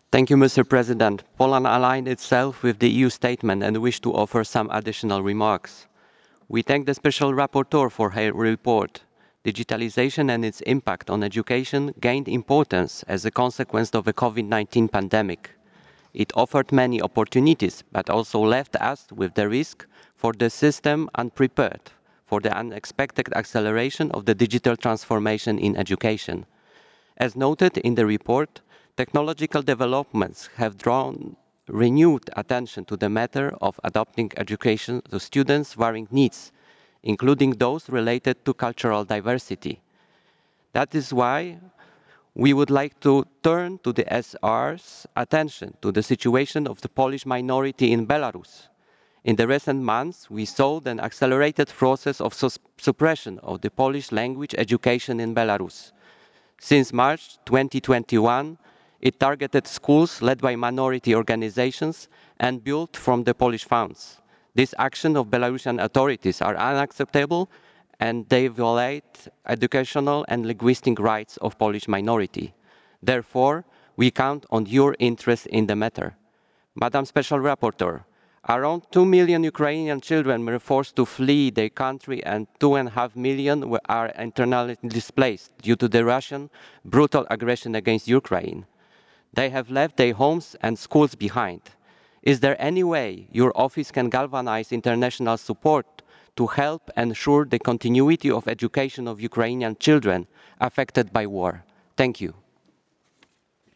Thank you, Mr. President. Poland aligned itself with the EU statement and wish to offer some additional remarks. We thank the Special Rapporteur for her report. Digitalization and its impact on education gained importance as a consequence of the COVID-19 pandemic. It offered many opportunities, but also left us with the risk for the system unprepared for the unexpected acceleration of the digital transformation in education. As noted in the report, technological developments have drawn renewed attention to the matter of adapting education to students' varying needs, including those related to cultural diversity. That is why we would like to turn to the SR's attention to the situation of the Polish minority in Belarus. In the recent months, we saw an accelerated process of suppression of the Polish language education in Belarus. Since March 2021, it targeted schools led by minority organizations and built from the Polish funds. This action of Belarusian authorities are unacceptable and they violate educational and linguistic rights of Polish minority. Therefore, we count on your interest in the matter. Madam Special Rapporteur, around 2 million Ukrainian children were forced to flee their country and 2.5 million are internally displaced due to the Russian brutal aggression against Ukraine. They have left their homes and schools behind. Is there any way your office can galvanize international support to help ensure the continuity of education of Ukrainian children affected by war? Thank you.